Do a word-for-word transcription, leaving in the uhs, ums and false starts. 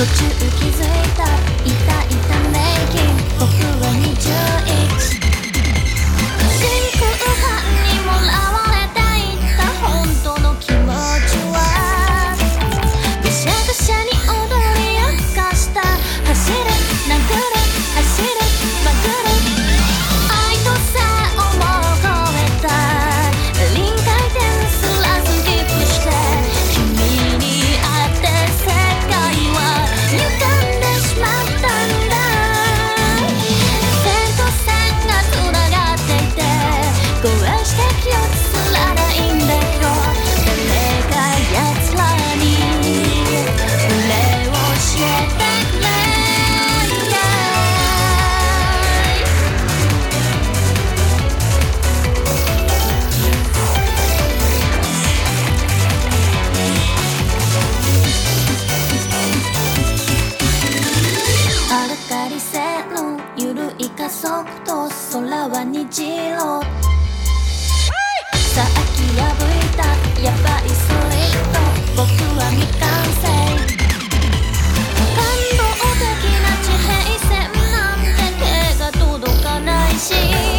途中気づいた、いたいたメイキング、僕はにじゅういち。真空管にもらわれていた本当の気持ちは、ぐしゃぐしゃに踊り明かした。走る殴る走るまぐる、愛とさをも超えた。臨界点すらスキップして、君に会って世界は歪んでしまったんだ。線と線がつながっていて、こうして記憶すらないんだよ。誰か奴らに俺を教えてくれ。アルカリ性の緩い加速と空は虹色。さあ気破いたヤバいスリット、僕は未完成。感動的な地平線なんて手が届かないし、